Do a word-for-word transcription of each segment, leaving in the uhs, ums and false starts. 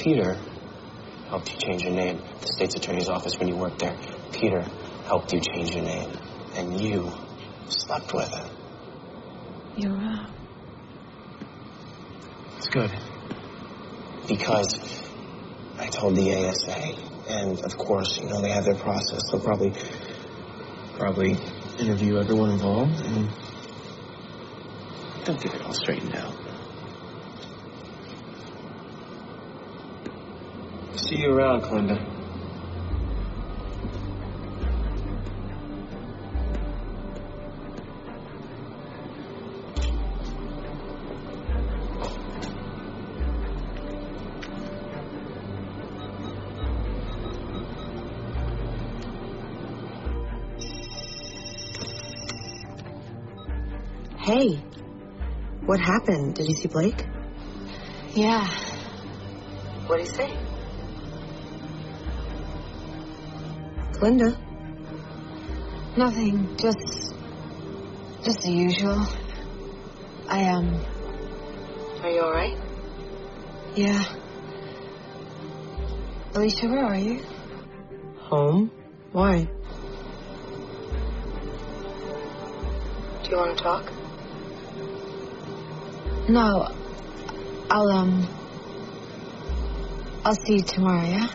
Peter helped you change your name. The state's attorney's office when you worked there. Peter helped you change your name. And you slept with him. You're right. It's good. Because I told the A S A. And, of course, you know, they have their process. They'll probably, probably interview everyone involved. And they'll get it all straightened out. See you around, Clinda. Hey, what happened? Did you see Blake? Yeah. What did he say? Glinda? Nothing, just... just the usual. I, um... Are you alright? Yeah. Alicia, where are you? Home? Why? Do you want to talk? No. I'll, um... I'll see you tomorrow, yeah?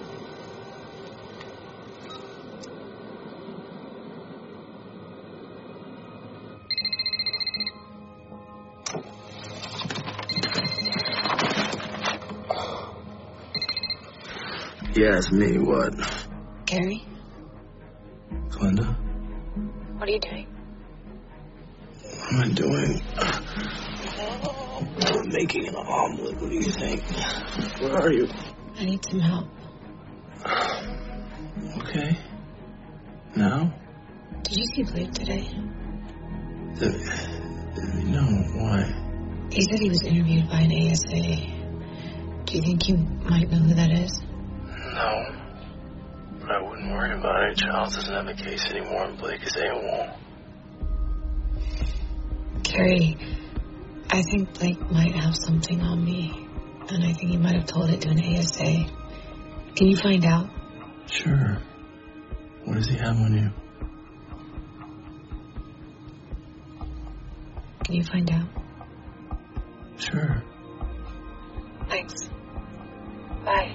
Yeah, it's me. What? Gary? Glinda? What are you doing? What am I doing? I'm making an omelet. What do you think? Where are you? I need some help. Okay. Now? Did you see Blake today? The, no, why? He said he was interviewed by an A S A. Do you think you might know who that is? No. But I wouldn't worry about it. Charles doesn't have a case anymore, and Blake is AWOL. Carrie, I think Blake might have something on me. And I think he might have told it to an A S A. Can you find out? Sure. What does he have on you? Can you find out? Sure. Thanks. Bye.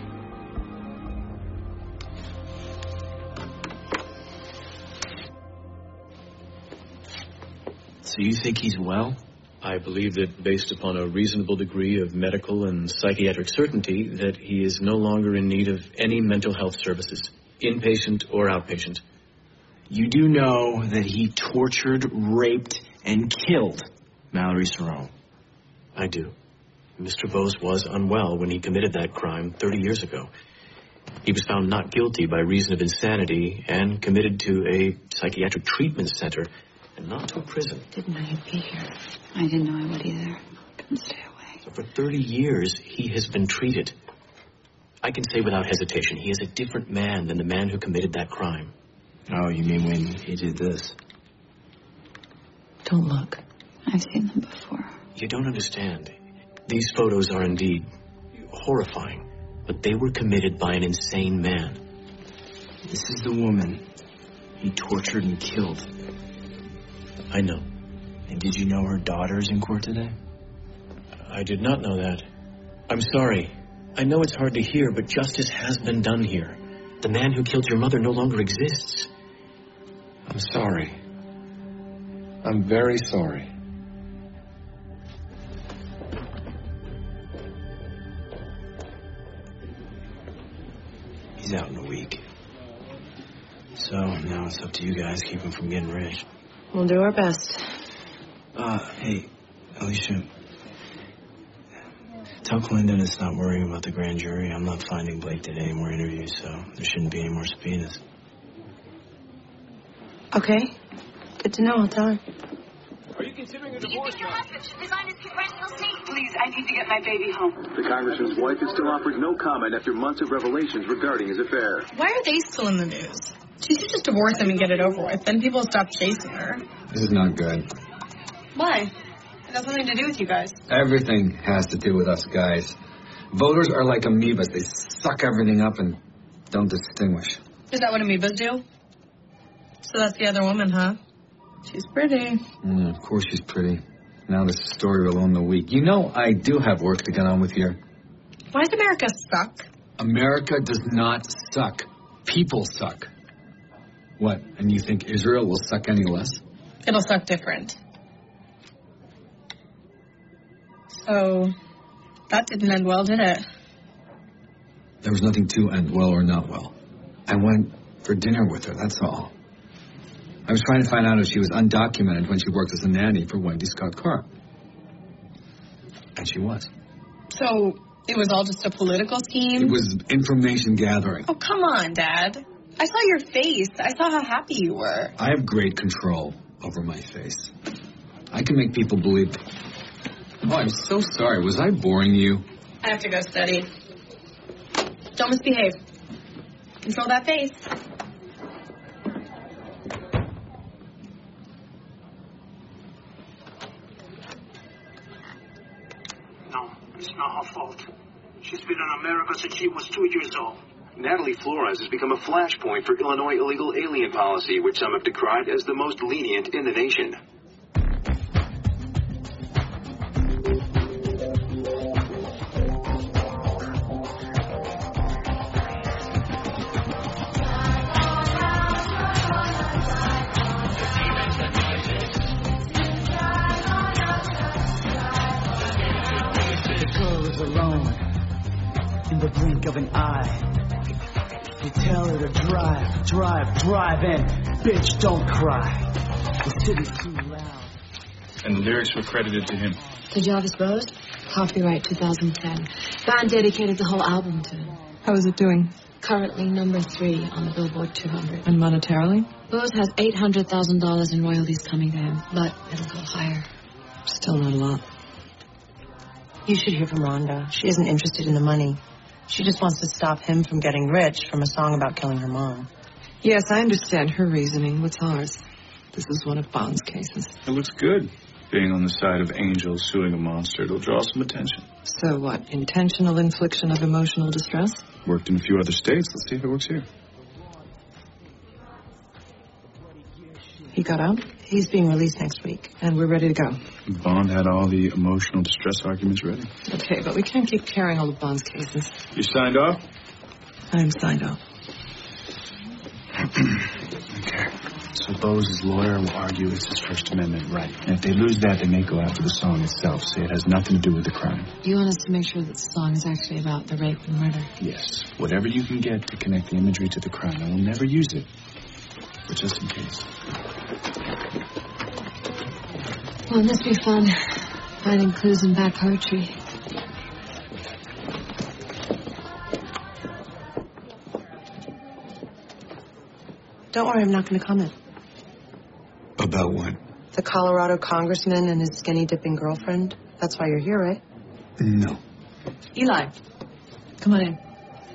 So you think he's well? I believe that based upon a reasonable degree of medical and psychiatric certainty that he is no longer in need of any mental health services, inpatient or outpatient. You do know that he tortured, raped, and killed Mallory Cerrone. I do. Mister Vos was unwell when he committed that crime thirty years ago. He was found not guilty by reason of insanity and committed to a psychiatric treatment center and not to a prison. Didn't know you'd be here. I didn't know I would either. Couldn't stay away. So for thirty years, he has been treated. I can say without hesitation, he is a different man than the man who committed that crime. Oh, you mean when he did this? Don't look. I've seen them before. You don't understand. These photos are indeed horrifying, but they were committed by an insane man. This is the woman he tortured and killed. I know. And did you know her daughter is in court today? I did not know that. I'm sorry. I know it's hard to hear, but justice has been done here. The man who killed your mother no longer exists. I'm sorry. I'm very sorry. He's out in a week. So now it's up to you guys. Keep him from getting rich. We'll do our best. Uh, hey, Alicia. Tell Clinton to stop worrying about the grand jury. I'm not finding Blake did any more interviews, so there shouldn't be any more subpoenas. Okay. Good to know. I'll tell her. Are you considering a divorce? Your husband should resign his congressional seat. Please, I need to get my baby home. The congressman's wife has still offered no comment after months of revelations regarding his affair. Why are they still in the news? She should just divorce him and get it over with. Then people will stop chasing her. This is not good. Why? It has nothing to do with you guys. Everything has to do with us guys. Voters are like amoebas. They suck everything up and don't distinguish. Is that what amoebas do? So that's the other woman, huh? She's pretty. Mm, of course she's pretty. Now this story will own the week. You know I do have work to get on with here. Why does America suck? America does not suck. People suck. What, and you think Israel will suck any less? It'll suck different. So, that didn't end well, did it? There was nothing to end well or not well. I went for dinner with her, that's all. I was trying to find out if she was undocumented when she worked as a nanny for Wendy Scott Carr. And she was. So, it was all just a political scheme? It was information gathering. Oh, come on, Dad. I saw your face. I saw how happy you were. I have great control over my face. I can make people believe... Oh, I'm so sorry. Was I boring you? I have to go study. Don't misbehave. Control that face. No, it's not her fault. She's been in America since she was two years old. Natalie Flores has become a flashpoint for Illinois illegal alien policy, which some have decried as the most lenient in the nation. The girl is alone in the blink of an eye. You tell her to drive, drive, drive in. Bitch, don't cry. The city's too loud. And the lyrics were credited to him. To Jarvis Bose, copyright two thousand ten. Band dedicated the whole album to him. How is it doing? Currently number three on the Billboard two hundred. And monetarily? Bose has eight hundred thousand dollars in royalties coming to him, but it'll go higher. Still not a lot. You should hear from Rhonda. She isn't interested in the money. She just wants to stop him from getting rich from a song about killing her mom. Yes, I understand her reasoning. What's ours? This is one of Bond's cases. It looks good, being on the side of Angel suing a monster. It'll draw some attention. So what, intentional infliction of emotional distress? Worked in a few other states. Let's see if it works here. He got out? He's being released next week. And we're ready to go. Bond had all the emotional distress arguments ready. Okay, but we can't keep carrying all of Bond's cases. You signed off? I'm signed off. Okay. So Bose's lawyer will argue it's his First Amendment right. And if they lose that, they may go after the song itself, say it has nothing to do with the crime. You want us to make sure that the song is actually about the rape and murder? Yes. Whatever you can get to connect the imagery to the crime. I will never use it, but just in case. Well, it must be fun, finding clues in bad poetry. Don't worry, I'm not going to comment. About what? The Colorado congressman and his skinny-dipping girlfriend. That's why you're here, right? No. Eli, come on in.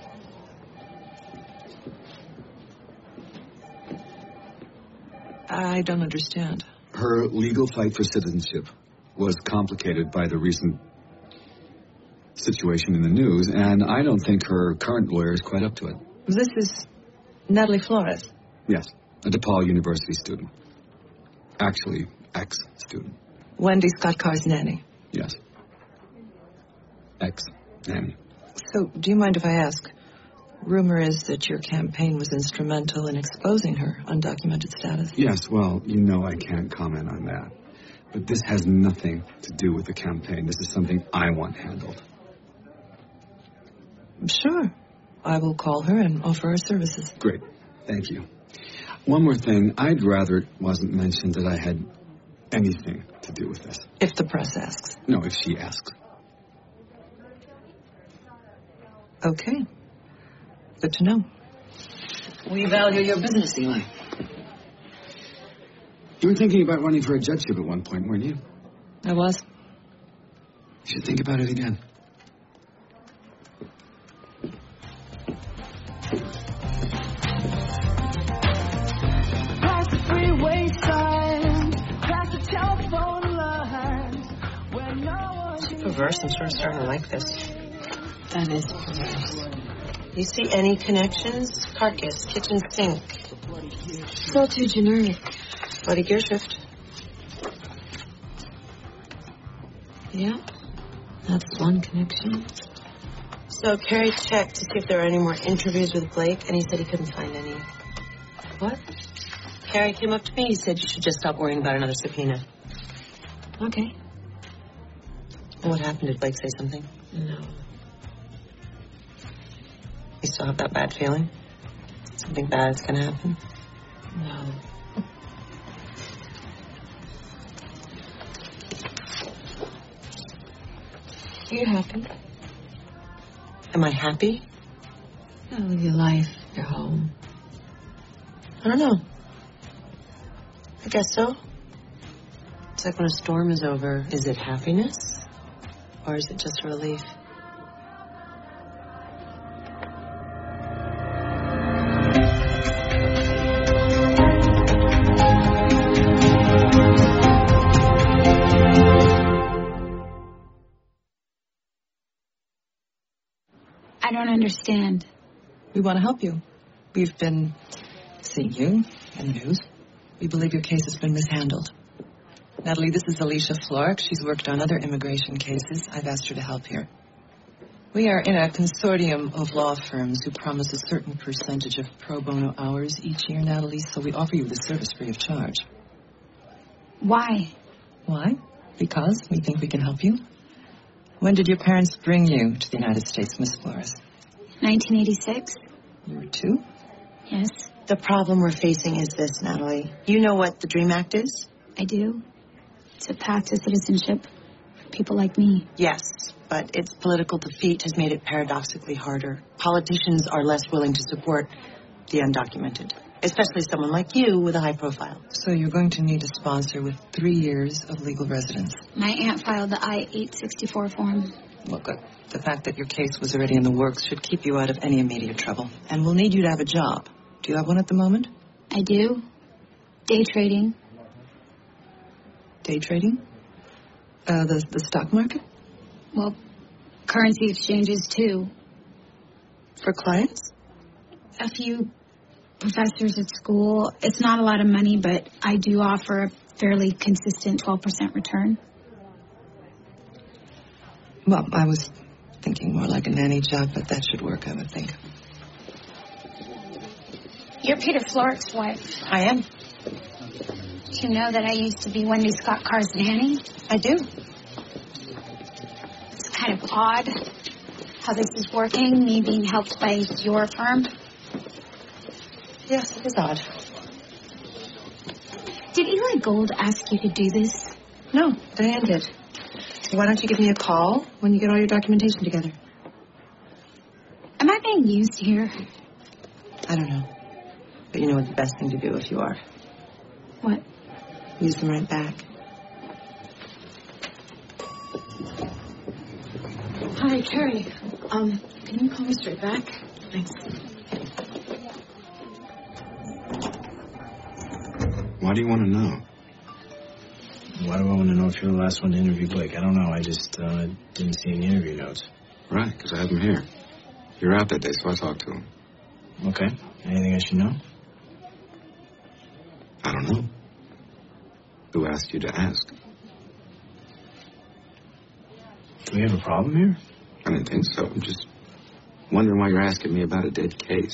I don't understand. Her legal fight for citizenship was complicated by the recent situation in the news, and I don't think her current lawyer is quite up to it. This is Natalie Flores. Yes, a DePaul University student. Actually, ex-student. Wendy Scott Carr's nanny. Yes. Ex-nanny. So, do you mind if I ask? Rumor is that your campaign was instrumental in exposing her undocumented status. Yes, well, you know I can't comment on that. But this has nothing to do with the campaign. This is something I want handled. Sure. I will call her and offer her services. Great. Thank you. One more thing. I'd rather it wasn't mentioned that I had anything to do with this. If the press asks. No, if she asks. Okay. Good to know. We value your business, Eli. You were thinking about running for a judgeship at one point, weren't you? I was. You should think about it again. Past the freeway signs, past the telephone lines, where no one... She's perverse and sort of starting to like this. That is perverse. You see any connections? Carcass, kitchen sink. It's all too generic. Bloody gear shift. Yeah, that's one connection. So Carrie checked to see if there were any more interviews with Blake, and he said he couldn't find any. What? Carrie came up to me. He said you should just stop worrying about another subpoena. Okay. And what happened? Did Blake say something? No. You still have that bad feeling? Something bad is going to happen? No. Are you happy? Am I happy? Oh, your life, your home. I don't know. I guess so. It's like when a storm is over. Is it happiness? Or is it just relief? I don't understand. We want to help you. We've been seeing you in the news. We believe your case has been mishandled. Natalie, this is Alicia Florek. She's worked on other immigration cases. I've asked her to help here. We are in a consortium of law firms who promise a certain percentage of pro bono hours each year, Natalie, so we offer you the service free of charge. Why? Why? Because we think we can help you. When did your parents bring you to the United States, Miss Flores? nineteen eighty-six. You were two? Yes. The problem we're facing is this, Natalie. You know what the DREAM Act is? I do. It's a path to citizenship for people like me. Yes, but its political defeat has made it paradoxically harder. Politicians are less willing to support the undocumented, especially someone like you with a high profile. So you're going to need a sponsor with three years of legal residence. My aunt filed the I eight sixty-four form. Well, good. The fact that your case was already in the works should keep you out of any immediate trouble. And we'll need you to have a job. Do you have one at the moment? I do. Day trading. Day trading? Uh, the, the stock market? Well, currency exchanges, too. For clients? A few professors at school. It's not a lot of money, but I do offer a fairly consistent twelve percent return. Well, I was thinking more like a nanny job, but that should work, I would think. You're Peter Florek's wife. I am. Do you know that I used to be Wendy Scott Carr's nanny? I do. It's kind of odd how this is working, me being helped by your firm. Yes, it is odd. Did Eli Gold ask you to do this? No, Diane did. Why don't you give me a call when you get all your documentation together? Am I being used here? I don't know. But you know what the best thing to do if you are? What? Use them right back. Hi, Carrie. Um, can you call me straight back? Thanks. Why do you want to know? Why do I want to know if you're the last one to interview Blake? I don't know. I just uh, didn't see any interview notes. Right, because I have him here. You were out that day, so I talked to him. Okay. Anything I should know? I don't know. Who asked you to ask? Do we have a problem here? I didn't think so. I'm just wondering why you're asking me about a dead case.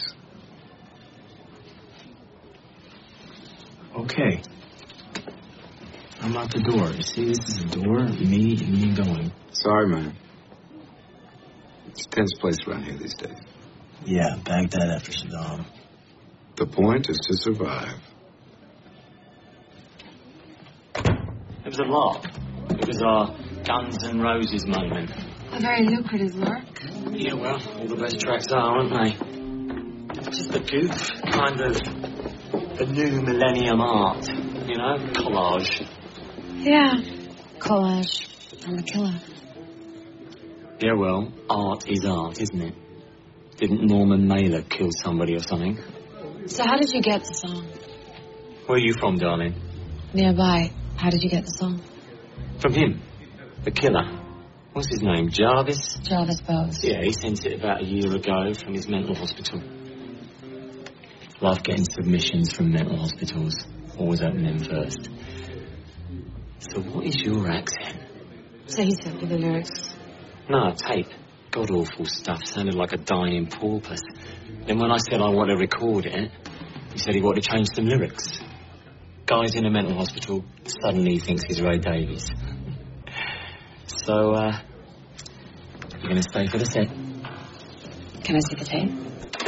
Okay. I'm out the door. You see, this is a door, me, and me going. Sorry, man. It's a tense place around here these days. Yeah, Baghdad after Saddam. The point is to survive. It was a lark. It was our Guns N' Roses moment. A very lucrative lark. Yeah, well, all the best tracks are, aren't they? Just the goof, kind of the new millennium art, you know, collage. Yeah, collage. I'm a killer. Yeah, well, art is art, isn't it? Didn't Norman Mailer kill somebody or something? So how did you get the song? Where are you from, darling? Nearby. How did you get the song? From him, the killer. What's his name? Jarvis? Jarvis Bowes. Yeah, he sent it about a year ago from his mental hospital. Love getting submissions from mental hospitals. Always open them first. So what is your accent? So he sent me the lyrics. No, tape. God-awful stuff. Sounded like a dying porpoise. Then when I said I want to record it, he said he wanted to change some lyrics. Guy's in a mental hospital. Suddenly he thinks he's Ray Davies. So, uh... you're going to stay for the set? Can I see the tape?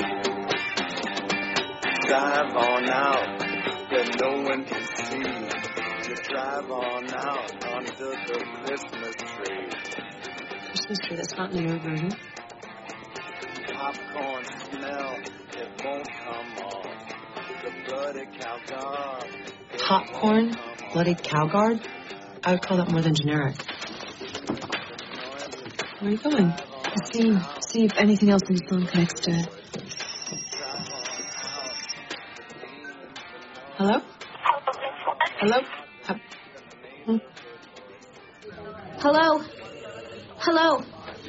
Drive on out, where no one can see. You drive on out under the Christmas tree. Christmas tree, that's not in the version. Popcorn smell, it won't come off. The bloody cow guard. Popcorn? Bloody cow guard? I would call that more than generic. Where are you going? To see, see if anything else in the song connects to it. Hello? Hello? Hmm? Hello? Hello?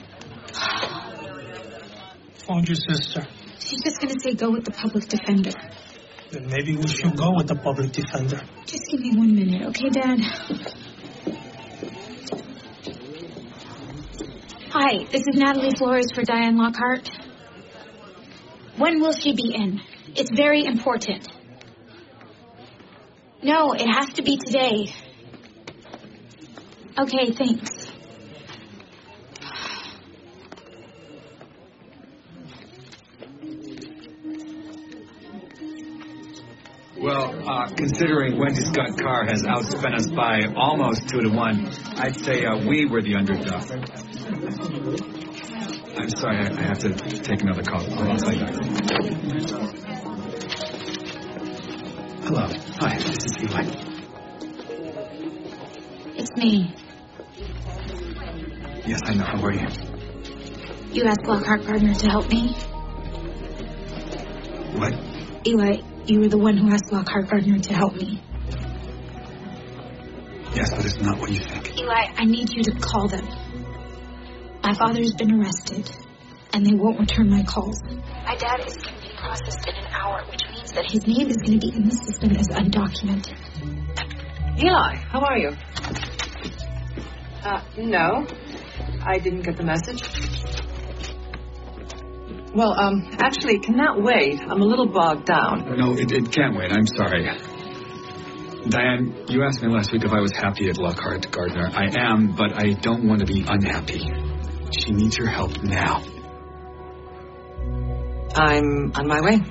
Found your sister. She's just gonna say go with the public defender. Then maybe we should go with the public defender. Just give me one minute, okay, Dad? Hi, this is Natalie Flores for Diane Lockhart. When will she be in? It's very important. No, it has to be today. Okay, thanks. Well, uh, considering Wendy Scott Carr has outspent us by almost two to one, I'd say uh, we were the underdog. I'm sorry, I, I have to take another call. I'll call you back. Hello. Hi, this is Eli. It's me. Yes, I know. How are you? You asked Lockhart Gardner to help me? What? Eli, you were the one who asked Lockhart Gardner to help me. Yes, but it's not what you think. Eli, I need you to call them. My father's been arrested, and they won't return my calls. My dad is going to be processed in an hour, which means that his name is going to be in the system as undocumented. Eli, how are you? Uh, no. I didn't get the message. Well, um, actually, can that wait? I'm a little bogged down. No, it, it can't wait. I'm sorry. Diane, you asked me last week if I was happy at Lockhart Gardner. I am, but I don't want to be unhappy. She needs your help now. I'm on my way.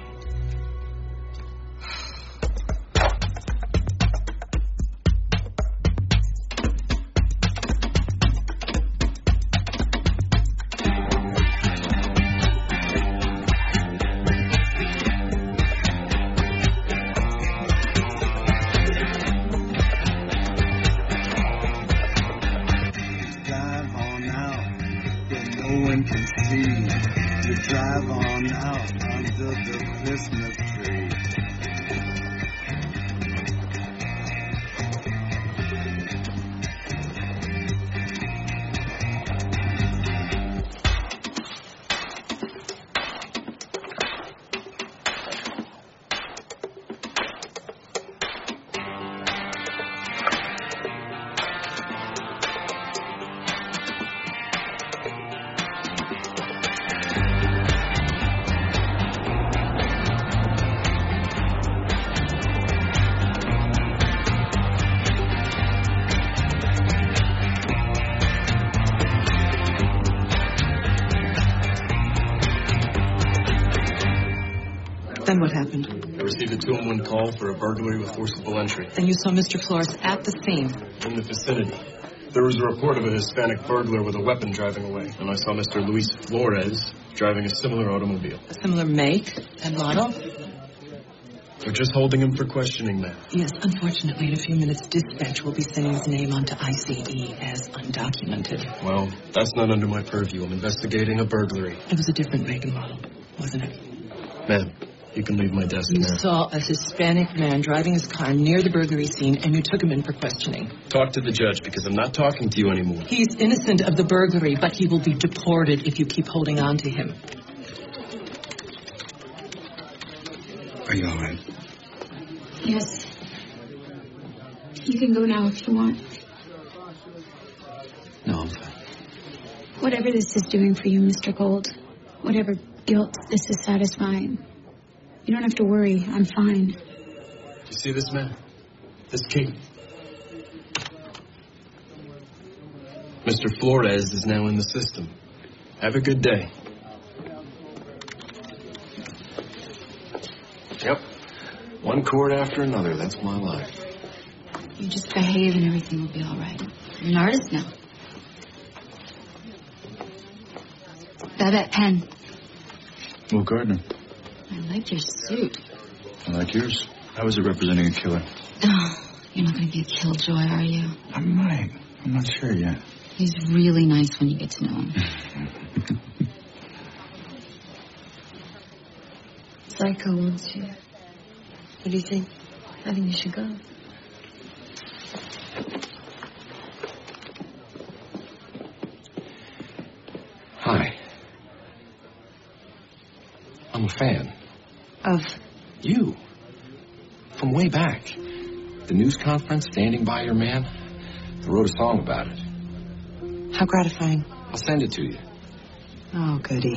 Then what happened? I received a two one one call for a burglary with forcible entry. And you saw Mister Flores at the scene? In the vicinity. There was a report of a Hispanic burglar with a weapon driving away, and I saw Mister Luis Flores driving a similar automobile. A similar make and model? They're just holding him for questioning, ma'am. Yes, unfortunately, in a few minutes, dispatch will be sending his name onto I C E as undocumented. Well, that's not under my purview. I'm investigating a burglary. It was a different make and model, wasn't it? Ma'am, You can leave my desk You now. saw a Hispanic man driving his car near the burglary scene, and you took him in for questioning. Talk to the judge, because I'm not talking to you anymore. He's innocent of the burglary, but he will be deported if you keep holding on to him. Are you all right? Yes. You can go now if you want. No, I'm fine. Whatever this is doing for you, Mister Gold, whatever guilt this is satisfying, you don't have to worry. I'm fine. You see this man? This king? Mister Flores is now in the system. Have a good day. Yep. One court after another. That's my life. You just behave and everything will be all right. You're an artist now. Babette Penn. Will Gardner. I like your suit. I like yours. How is it representing a killer? Oh, you're not going to be a killjoy, are you? I might. I'm not sure yet. He's really nice when you get to know him. Psycho wants you. What do you think? I think you should go. Hi. I'm a fan. Of? You. From way back. The news conference, standing by your man. I wrote a song about it. How gratifying. I'll send it to you. Oh, goody.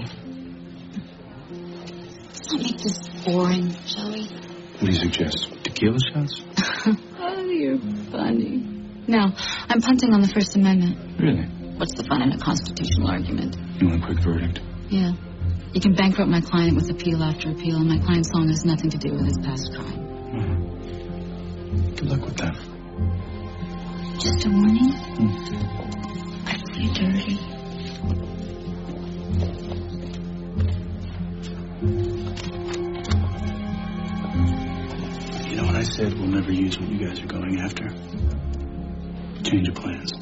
Let's not make this boring, shall we? What do you suggest? Tequila shots? Oh, you're funny. No, I'm punting on the First Amendment. Really? What's the fun in a constitutional argument? You want a quick verdict? Yeah. You can bankrupt my client with appeal after appeal, and my client's song has nothing to do with his past crime. Mm-hmm. Good luck with that. Just a warning? Mm. I play dirty. You know what I said? We'll never use what you guys are going after. Change of plans.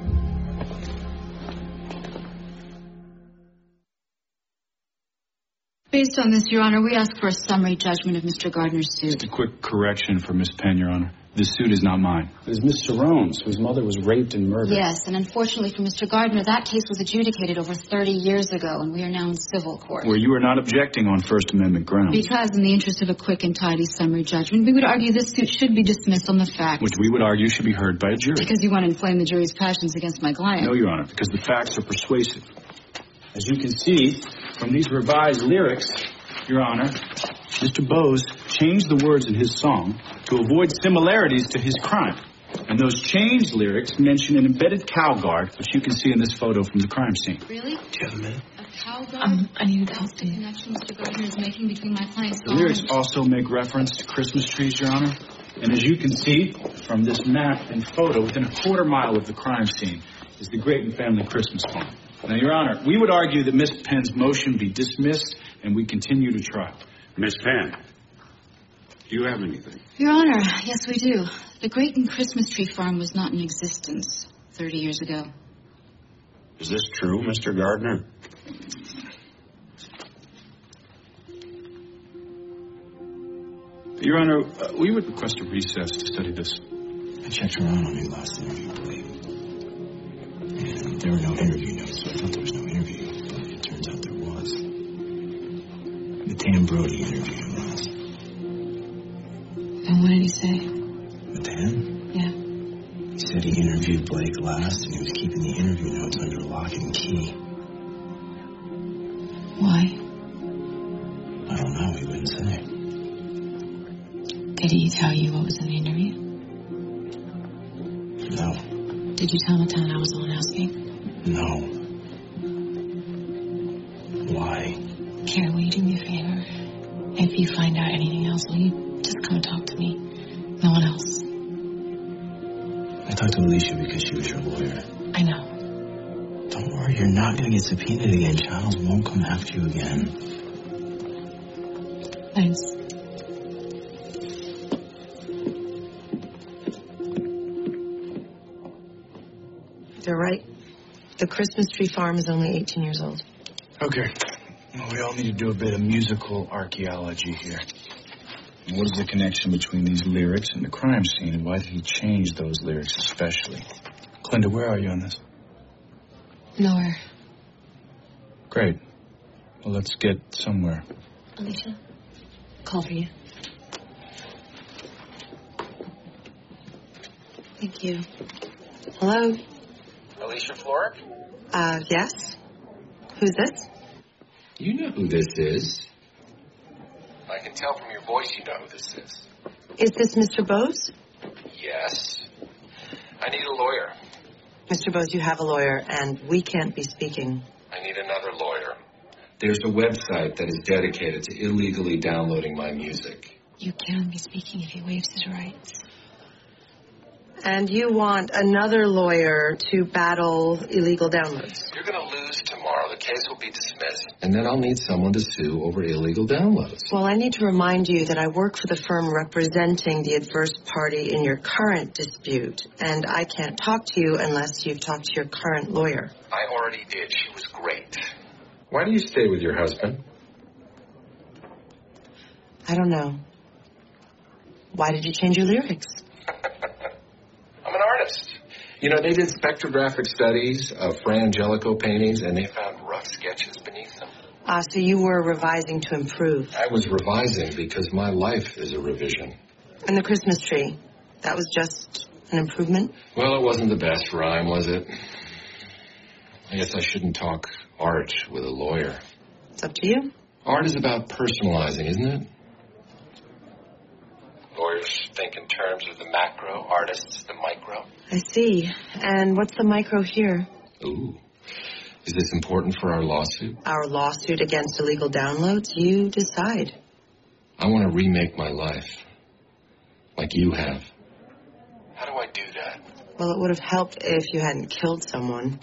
Based on this, Your Honor, we ask for a summary judgment of Mister Gardner's suit. Just a quick correction for Miss Penn, Your Honor. This suit is not mine. It is Miss Sarone's, whose mother was raped and murdered. Yes, and unfortunately for Mister Gardner, that case was adjudicated over thirty years ago, and we are now in civil court. Where you are not objecting on First Amendment grounds. Because in the interest of a quick and tidy summary judgment, we would argue this suit should be dismissed on the facts. Which we would argue should be heard by a jury. Because you want to inflame the jury's passions against my client. No, Your Honor, because the facts are persuasive. As you can see from these revised lyrics, Your Honor, Mister Bose changed the words in his song to avoid similarities to his crime. And those changed lyrics mention an embedded cow guard, which you can see in this photo from the crime scene. Really? Do you have a minute? A cow guard? Um, I need to talk to you. The connection Mister Gardner is making between my client's The lyrics also make reference to Christmas trees, Your Honor. And as you can see from this map and photo, within a quarter mile of the crime scene is the Grayton family Christmas farm. Now, Your Honor, we would argue that Miss Penn's motion be dismissed and we continue to trial. Miss Penn, do you have anything? Your Honor, yes, we do. The Grayton Christmas tree farm was not in existence thirty years ago. Is this true, Mister Gardner? Your Honor, uh, we would request a recess to study this. I checked around on your last interview, Blake. And there were no interview notes, so I thought there was no interview. But it turns out there was. Matan Brody interviewed him last. And what did he say? Matan? Yeah. He said he interviewed Blake last, and he was keeping the interview notes under lock and key. Why? I don't know. He wouldn't say. Did he tell you what was in the interview? No. Did you tell Matan I was the one asking? No. Why? Kara, will you do me a favor? If you find out anything else, will you just come and talk to me? No one else. I talked to Alicia because she was your lawyer. I know. Don't worry, you're not going to get subpoenaed again. Charles won't come after you again. Thanks. They're right. The Christmas tree farm is only eighteen years old. Okay. Well, we all need to do a bit of musical archaeology here. What is the connection between these lyrics and the crime scene, and why did he change those lyrics especially? Glinda, where are you on this? Nowhere. Great. Well, let's get somewhere. Alicia, call for you. Thank you. Hello? Alicia Florek? Uh, yes? Who's this? You know who this is. I can tell from your voice you know who this is. Is this Mister Bose? Yes. I need a lawyer. Mister Bose, you have a lawyer, and we can't be speaking. I need another lawyer. There's a website that is dedicated to illegally downloading my music. You can be speaking if he waives his rights. And you want another lawyer to battle illegal downloads? You're going to lose tomorrow. The case will be dismissed. And then I'll need someone to sue over illegal downloads. Well, I need to remind you that I work for the firm representing the adverse party in your current dispute, and I can't talk to you unless you've talked to your current lawyer. I already did. She was great. Why do you stay with your husband? I don't know. Why did you change your lyrics? I'm an artist. You know, they did spectrographic studies of Fra Angelico paintings, and they found rough sketches beneath them. Ah, so you were revising to improve. I was revising because my life is a revision. And the Christmas tree, that was just an improvement? Well, it wasn't the best rhyme, was it? I guess I shouldn't talk art with a lawyer. It's up to you. Art is about personalizing, isn't it? Lawyers think in terms of the macro, artists the micro. I see. And what's the micro here? Ooh. Is this important for our lawsuit? Our lawsuit against illegal downloads? You decide. I want to remake my life. Like you have. How do I do that? Well, it would have helped if you hadn't killed someone.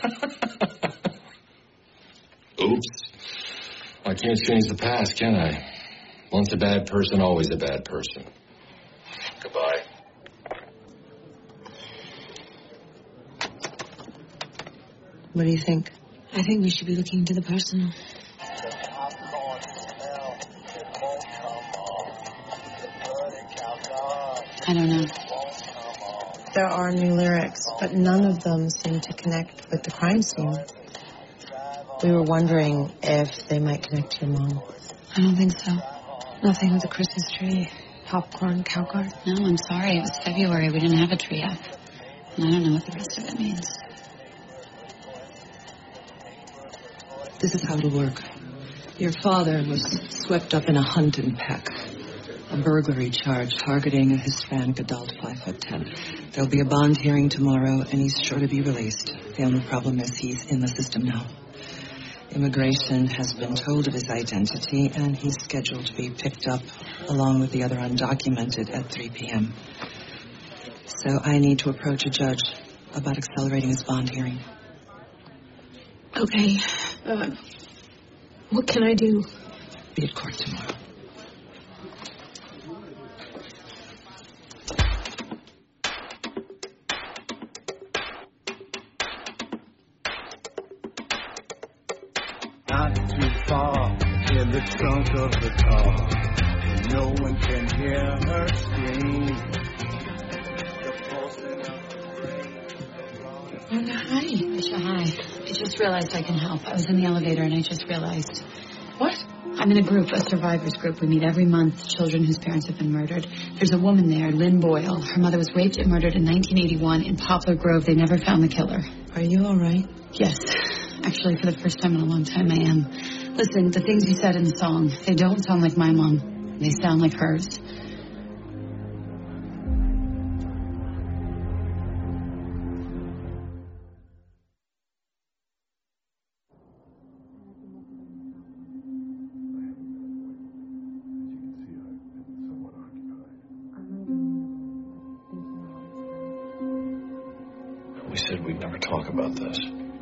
Oops. I can't change the past, can I? Once a bad person, always a bad person. Goodbye. What do you think? I think we should be looking into the personal. I don't know. There are new lyrics, but none of them seem to connect with the crime scene. We were wondering if they might connect to your mom. I don't think so. Nothing with the Christmas tree, popcorn, cow card. No, I'm sorry. It was February. We didn't have a tree yet. And I don't know what the rest of it means. This is how it'll work. Your father was swept up in a hunt in Peck. A burglary charge targeting a Hispanic adult five foot ten. There'll be a bond hearing tomorrow, and he's sure to be released. The only problem is he's in the system now. Immigration has been told of his identity, and he's scheduled to be picked up along with the other undocumented at three p.m. So I need to approach a judge about accelerating his bond hearing. Okay. Uh, what can I do? Be at court tomorrow. Not too far in the trunk of the car, and no one can hear her scream. Oh, hi. Alicia, hi. I just realized I can help. I was in the elevator and I just realized. What? I'm in a group, a survivors group. We meet every month, children whose parents have been murdered. There's a woman there, Lynn Boyle. Her mother was raped and murdered in nineteen eighty-one in Poplar Grove. They never found the killer. Are you all right? Yes. Actually, for the first time in a long time, I am. Listen, the things you said in the song, they don't sound like my mom. They sound like hers. We said we'd never talk about this.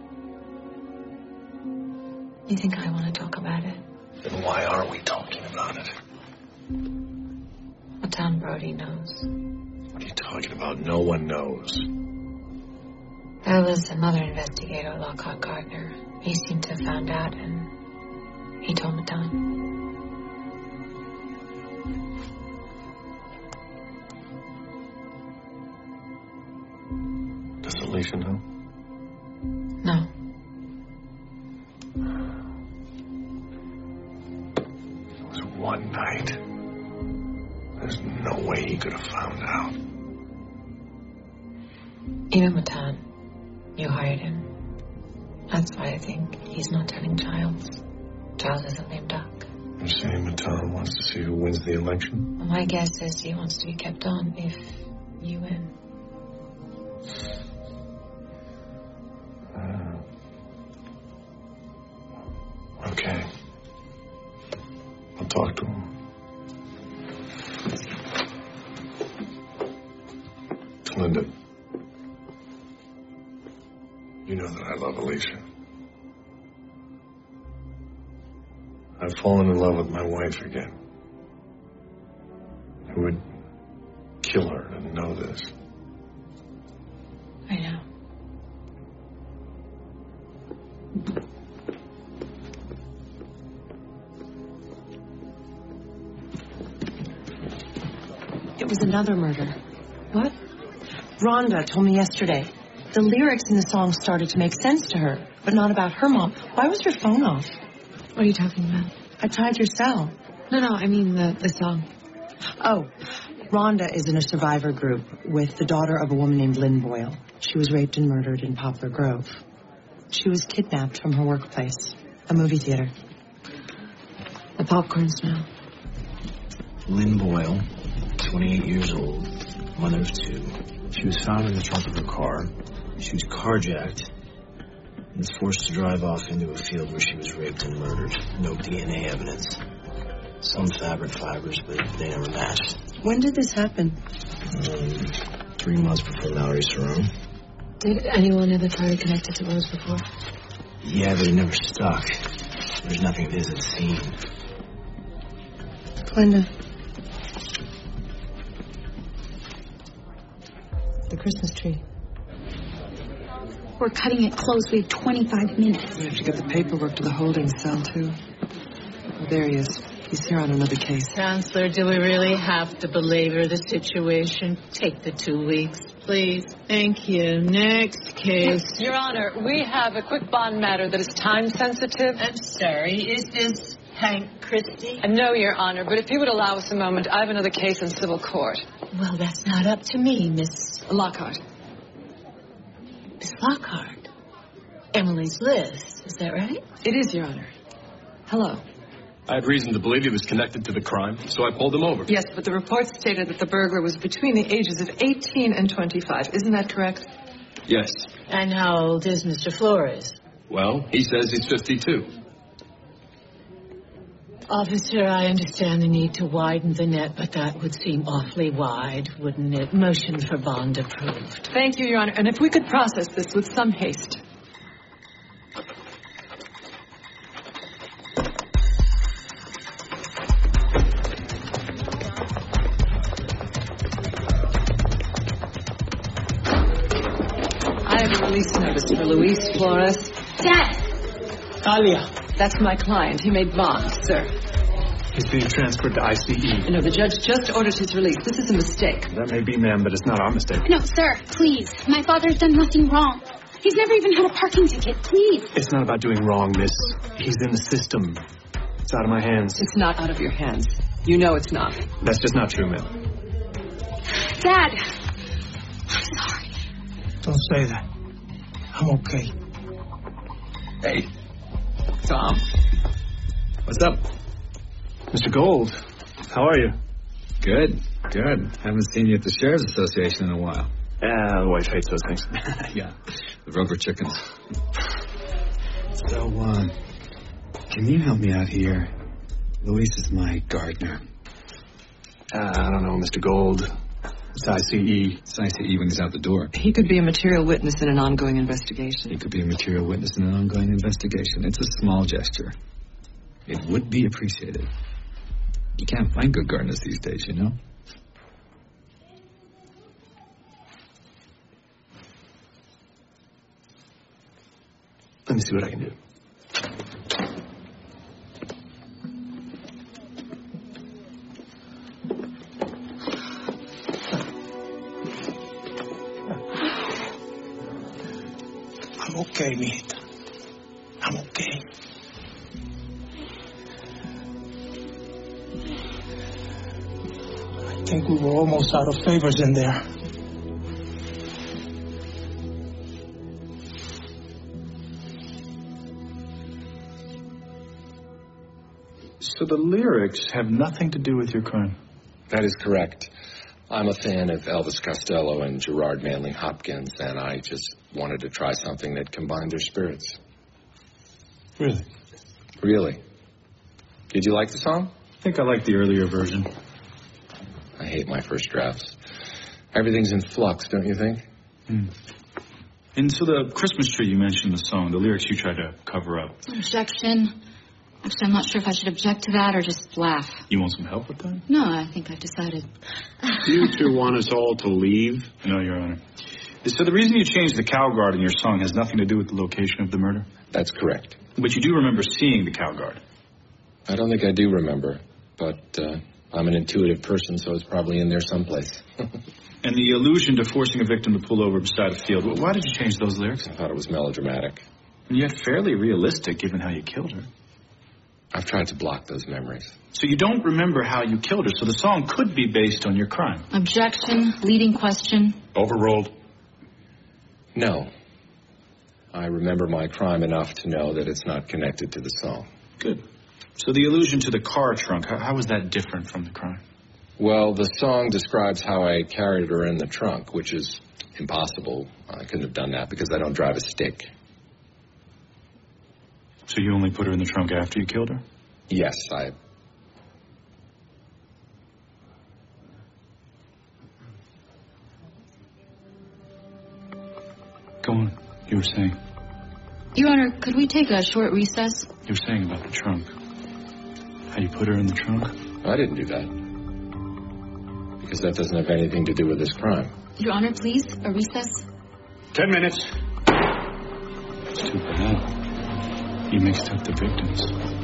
You think I want to talk about it? Then why are we talking about it? Well, Tom Brody knows. What are you talking about? No one knows. There was another investigator, Lockhart Gardner. He seemed to have found out, and He told Matan. Does Alicia know? No. It was one night. There's no way he could have found out. Even Matan, you hired him. That's why I think he's not telling Giles. Giles isn't named Doc. You're saying Matan wants to see who wins the election? Well, my guess is he wants to be kept on if you win. Uh, okay. I'll talk to him. Linda, you know that I love Alicia. I've fallen in love with my wife again. Who would kill her to know this? I know. It was another murder. What? Rhonda told me yesterday. The lyrics in the song started to make sense to her, but not about her mom. Why was your phone off? What are you talking about? I tried your cell. No, no, I mean the, the song. Oh, Rhonda is in a survivor group with the daughter of a woman named Lynn Boyle. She was raped and murdered in Poplar Grove. She was kidnapped from her workplace, a movie theater. The popcorn smell. Lynn Boyle, twenty-eight years old, mother of two. She was found in the trunk of her car. She was carjacked and was forced to drive off into a field where she was raped and murdered. No D N A evidence. Some fabric fibers, but they never matched. When did this happen? Um, three months before Mallory Cerrone. Did anyone ever try to connect it to Rose before? Yeah, but it never stuck. There's nothing of his at the scene. Glenda. The Christmas tree. We're cutting it close. We have twenty-five minutes. We have to get the paperwork to the holding cell, too. Oh, there he is. He's here on another case. Chancellor, do we really have to belabor the situation? Take the two weeks, please. Thank you. Next case. Your Honor, we have a quick bond matter that is time sensitive. I'm sorry. Is this Hank Christie? Uh, no, Your Honor, but if you would allow us a moment, I have another case in civil court. Well, that's not up to me, Miss Lockhart. Miss Lockhart. Emily's list. Is that right? It is, Your Honor. Hello. I had reason to believe he was connected to the crime, so I pulled him over. Yes, but the report stated that the burglar was between the ages of eighteen and twenty-five. Isn't that correct? Yes. And how old is Mister Flores? Well, he says he's fifty-two. Officer, I understand the need to widen the net, but that would seem awfully wide, wouldn't it? Motion for bond approved. Thank you, Your Honor. And if we could process this with some haste. I have a release notice for Luis Flores. Dad! Talia. That's my client. He made bond, sir. He's being transferred to I C E. No, the judge just ordered his release. This is a mistake. That may be, ma'am, but it's not our mistake. No, sir, please. My father's done nothing wrong. He's never even had a parking ticket. Please. It's not about doing wrong, miss. He's in the system. It's out of my hands. It's not out of your hands. You know it's not. That's just not true, ma'am. Dad! I'm sorry. Don't say that. I'm okay. Hey, Tom. What's up? Mister Gold, how are you? Good, good. Haven't seen you at the Sheriff's Association in a while. Yeah, the wife hates those things. Yeah, the rubber chickens. So, uh, can you help me out here? Luis is my gardener. Uh, I don't know, Mister Gold. It's I C E. It's I C E when he's out the door. He could be a material witness in an ongoing investigation. He could be a material witness in an ongoing investigation. It's a small gesture. It would be appreciated. You can't find good gardeners these days, you know? Let me see what I can do. I'm okay, mijita. I'm okay. I think we were almost out of favors in there. So the lyrics have nothing to do with your crime? That is correct. I'm a fan of Elvis Costello and Gerard Manley Hopkins, and I just wanted to try something that combined their spirits. Really? Really. Did you like the song? I think I like the earlier version. I hate my first drafts. Everything's in flux, don't you think? Mm. And so the Christmas tree you mentioned in the song, the lyrics you tried to cover up. Objection. Actually, I'm not sure if I should object to that or just laugh. You want some help with that? No, I think I've decided. Do you two want us all to leave? No, Your Honor. So the reason you changed the cow guard in your song has nothing to do with the location of the murder? That's correct. But you do remember seeing the cow guard? I don't think I do remember, but uh, I'm an intuitive person, so it's probably in there someplace. And the allusion to forcing a victim to pull over beside a field, well, why did you change those lyrics? I thought it was melodramatic. And yet fairly realistic, given how you killed her. I've tried to block those memories. So you don't remember how you killed her, so the song could be based on your crime. Objection. Leading question. Overruled. No. I remember my crime enough to know that it's not connected to the song. Good. So the allusion to the car trunk, how, how was that different from the crime? Well, the song describes how I carried her in the trunk, which is impossible. I couldn't have done that because I don't drive a stick. So you only put her in the trunk after you killed her? Yes, I... Go on. You were saying. Your Honor, could we take a short recess? You were saying about the trunk. How you put her in the trunk? I didn't do that. Because that doesn't have anything to do with this crime. Your Honor, please, a recess. Ten minutes. It's too bad. You mixed up the victims.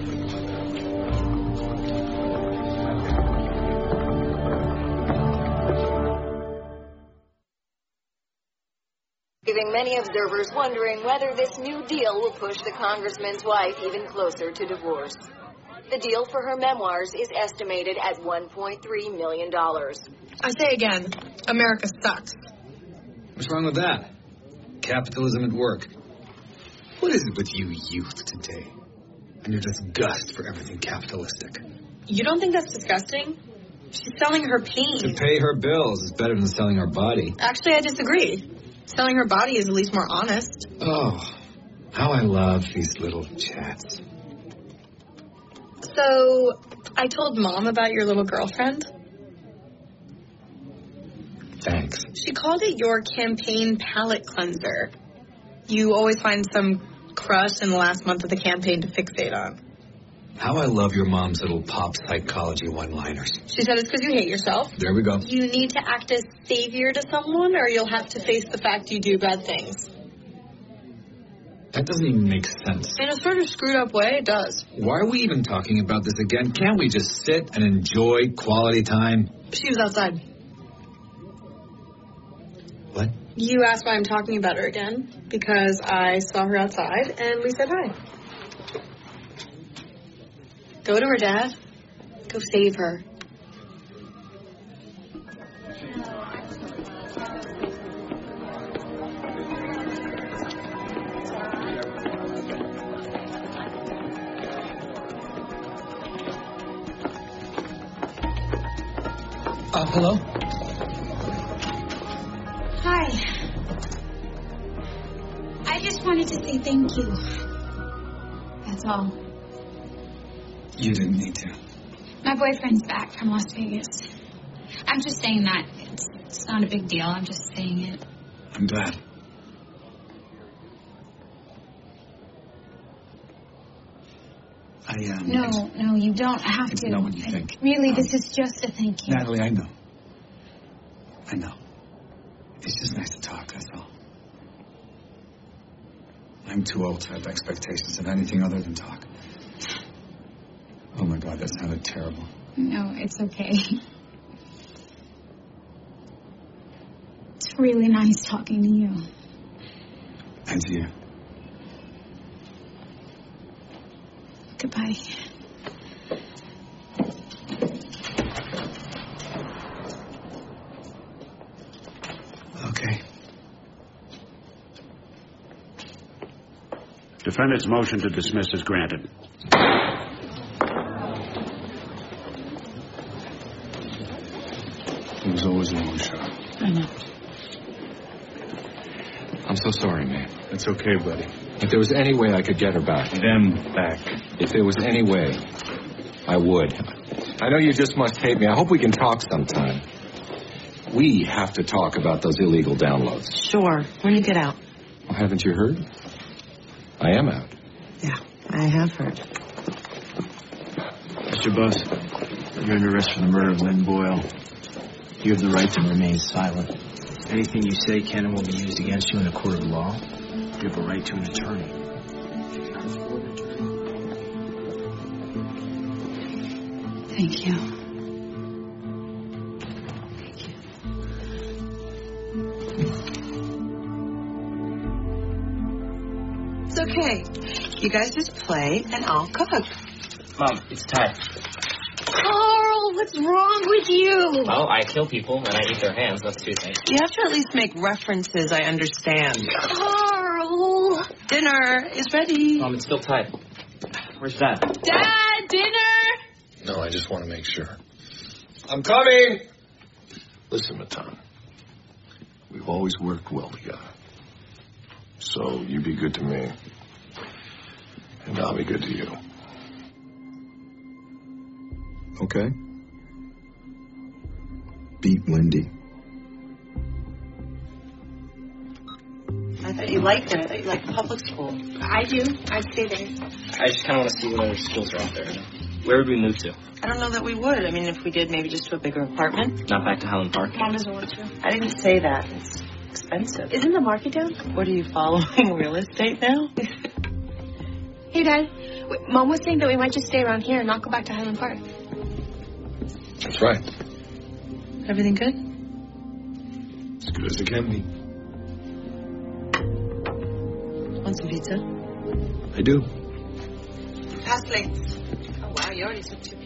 Leaving many observers wondering whether this new deal will push the congressman's wife even closer to divorce. The deal for her memoirs is estimated at one point three million dollars. I say again, America sucks. What's wrong with that? Capitalism at work. What is it with you youth today? And your disgust for everything capitalistic. You don't think that's disgusting? She's selling her pain. To pay her bills is better than selling her body. Actually, I disagree. Selling her body is at least more honest. Oh, how I love these little chats. So, I told Mom about your little girlfriend. Thanks. She called it your campaign palate cleanser. You always find some crush in the last month of the campaign to fixate on. How I love your mom's little pop psychology one-liners. She said it's because you hate yourself. There we go. You need to act as savior to someone, or you'll have to face the fact you do bad things. That doesn't even make sense. In a sort of screwed up way, it does. Why are we even talking about this again? Can't we just sit and enjoy quality time? She was outside. What? You asked why I'm talking about her again. Because I saw her outside, and we said hi. Go to her, Dad. Go save her. Uh, hello? Hi. I just wanted to say thank you. That's all. You didn't need to. My boyfriend's back from Las Vegas. I'm just saying that. It's, it's not a big deal. I'm just saying it. I'm glad. I am. No, no, you don't have I to. know what you think. Really, Um, this is just a thank you. Natalie, I know. I know. It's just nice to talk, that's all. I'm too old to have expectations of anything other than talk. Oh my God, that sounded terrible. No, it's okay. It's really nice talking to you. And to you. Goodbye. Okay. Defendant's motion to dismiss is granted. It was always a long shot. I know. I'm so sorry, man. It's okay, buddy. If there was any way I could get her back. Them back. If there was any way, I would. I know you just must hate me. I hope we can talk sometime. We have to talk about those illegal downloads. Sure. When you get out. Well, haven't you heard? I am out. Yeah, I have heard. Mister Bose, you're under arrest for the murder of Lynn Boyle. You have the right to remain silent. Anything you say can and will be used against you in a court of law. You have a right to an attorney. Thank you. It's okay. You guys just play, and I'll cook. Mom, it's time. Carl, what's wrong with you? Well, I kill people and I eat their hands. That's two things. You have to at least make references I understand. Carl! Dinner is ready. Mom, it's still tight. Where's Dad? Dad, dinner! No, I just want to make sure. I'm coming! Listen, Matan. We've always worked well together. So you be good to me. And I'll be good to you. Okay. Beat Lindy. I thought you liked it. I thought you liked public school. I do. I'd stay there. I just kind of want to see what other schools are out there. Where would we move to? I don't know that we would. I mean, if we did, maybe just to a bigger apartment. Not back to Highland Park. Mom doesn't want to. I didn't say that. It's expensive. Isn't the market down? What, are you following real estate now? Hey, Dad. Wait, Mom was saying that we might just stay around here and not go back to Highland Park. That's right. Everything good? As good as it can be. Want some pizza? I do. Pass plates. Oh, wow, you already took two